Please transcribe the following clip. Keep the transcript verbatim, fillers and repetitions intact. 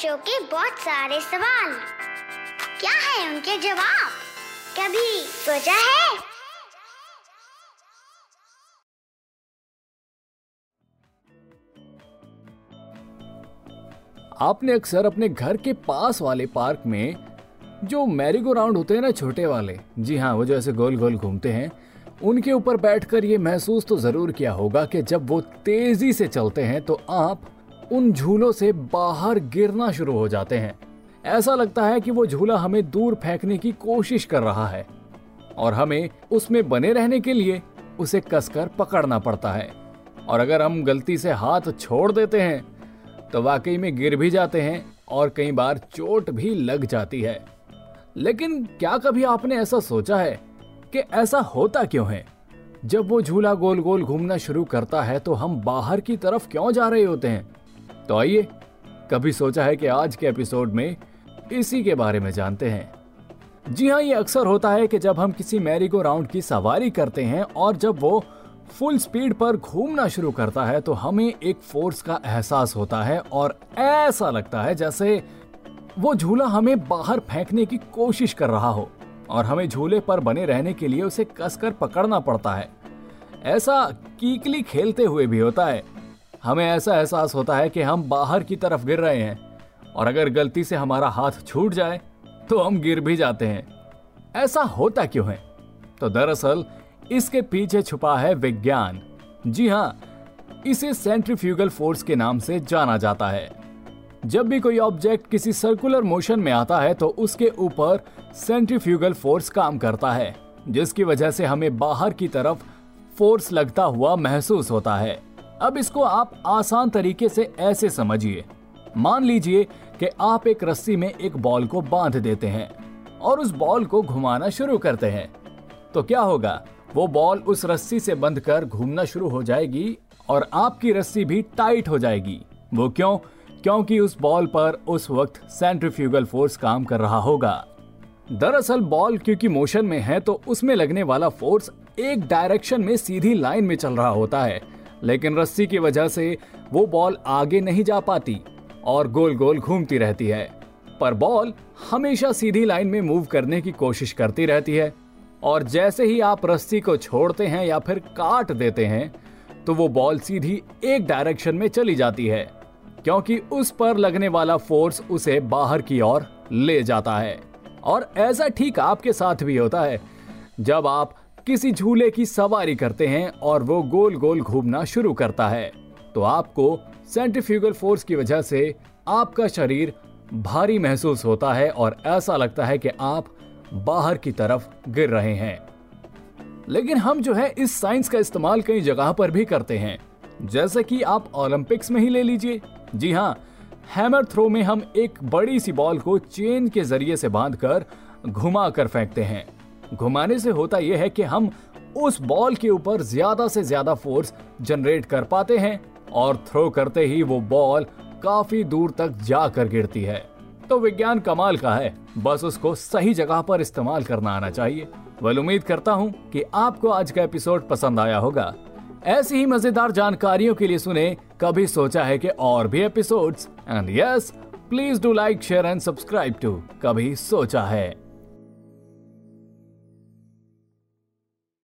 बच्चों के बहुत सारे सवाल, क्या है उनके जवाब? कभी सोचा है? आपने अक्सर अपने घर के पास वाले पार्क में जो मैरीगो राउंड होते हैं ना, छोटे वाले, जी हाँ, वो जो ऐसे गोल गोल घूमते हैं, उनके ऊपर बैठकर ये महसूस तो जरूर किया होगा कि जब वो तेजी से चलते हैं तो आप उन झूलों से बाहर गिरना शुरू हो जाते हैं। ऐसा लगता है कि वो झूला हमें दूर फेंकने की कोशिश कर रहा है और हमें उसमें बने रहने के लिए उसे कसकर पकड़ना पड़ता है। और अगर हम गलती से हाथ छोड़ देते हैं तो वाकई में गिर भी जाते हैं और कई बार चोट भी लग जाती है। लेकिन क्या कभी आपने ऐसा सोचा है कि ऐसा होता क्यों है? जब वो झूला गोल गोल घूमना शुरू करता है तो हम बाहर की तरफ क्यों जा रहे होते हैं? तो आइए, कभी सोचा है कि आज के एपिसोड में इसी के बारे में जानते हैं। जी हाँ, ये अक्सर होता है कि जब हम किसी मैरीगो राउंड की सवारी करते हैं और जब वो फुल स्पीड पर घूमना शुरू करता है तो हमें एक फोर्स का एहसास होता है और ऐसा लगता है जैसे वो झूला हमें बाहर फेंकने की कोशिश कर रहा हो और हमें झूले पर बने रहने के लिए उसे कसकर पकड़ना पड़ता है। ऐसा कीकली खेलते हुए भी होता है। हमें ऐसा एहसास होता है कि हम बाहर की तरफ गिर रहे हैं और अगर गलती से हमारा हाथ छूट जाए तो हम गिर भी जाते हैं। ऐसा होता क्यों है? तो दरअसल इसके पीछे छुपा है विज्ञान। जी हाँ, इसे सेंट्रीफ्यूगल फोर्स के नाम से जाना जाता है। जब भी कोई ऑब्जेक्ट किसी सर्कुलर मोशन में आता है तो उसके ऊपर सेंट्रीफ्यूगल फोर्स काम करता है, जिसकी वजह से हमें बाहर की तरफ फोर्स लगता हुआ महसूस होता है। अब इसको आप आसान तरीके से ऐसे समझिए। मान लीजिए कि आप एक रस्सी में एक बॉल को बांध देते हैं और उस बॉल को घुमाना शुरू करते हैं, तो क्या होगा? वो बॉल उस रस्सी से बंधकर घूमना शुरू हो जाएगी और आपकी रस्सी भी टाइट हो जाएगी। वो क्यों? क्योंकि उस बॉल पर उस वक्त सेंट्रीफ्यूगल फोर्स काम कर रहा होगा। दरअसल बॉल क्योंकि मोशन में है तो उसमें लगने वाला फोर्स एक डायरेक्शन में सीधी लाइन में चल रहा होता है, लेकिन रस्सी की वजह से वो बॉल आगे नहीं जा पाती और गोल गोल घूमती रहती है। पर बॉल हमेशा सीधी लाइन में मूव करने की कोशिश करती रहती है और जैसे ही आप रस्सी को छोड़ते हैं या फिर काट देते हैं तो वो बॉल सीधी एक डायरेक्शन में चली जाती है, क्योंकि उस पर लगने वाला फोर्स उसे बाहर की ओर ले जाता है। और ऐसा ठीक आपके साथ भी होता है। जब आप किसी झूले की सवारी करते हैं और वो गोल गोल घूमना शुरू करता है तो आपको सेंट्रीफ्यूगल फोर्स की वजह से आपका शरीर भारी महसूस होता है और ऐसा लगता है कि आप बाहर की तरफ गिर रहे हैं। लेकिन हम जो है इस साइंस का इस्तेमाल कई जगह पर भी करते हैं, जैसे कि आप ओलंपिक्स में ही ले लीजिए। जी हाँ, हैमर थ्रो में हम एक बड़ी सी बॉल को चेन के जरिए से बांधकर घुमा कर फेंकते हैं। घुमाने से होता यह है कि हम उस बॉल के ऊपर ज्यादा से ज्यादा फोर्स जनरेट कर पाते हैं और थ्रो करते ही वो बॉल काफी दूर तक जाकर गिरती है। तो विज्ञान कमाल का है, बस उसको सही जगह पर इस्तेमाल करना आना चाहिए। वेल, उम्मीद करता हूँ कि आपको आज का एपिसोड पसंद आया होगा। ऐसी ही मजेदार जानकारियों के लिए सुने कभी सोचा है कि और भी episodes. And yes, please do like, share and subscribe to कभी सोचा है।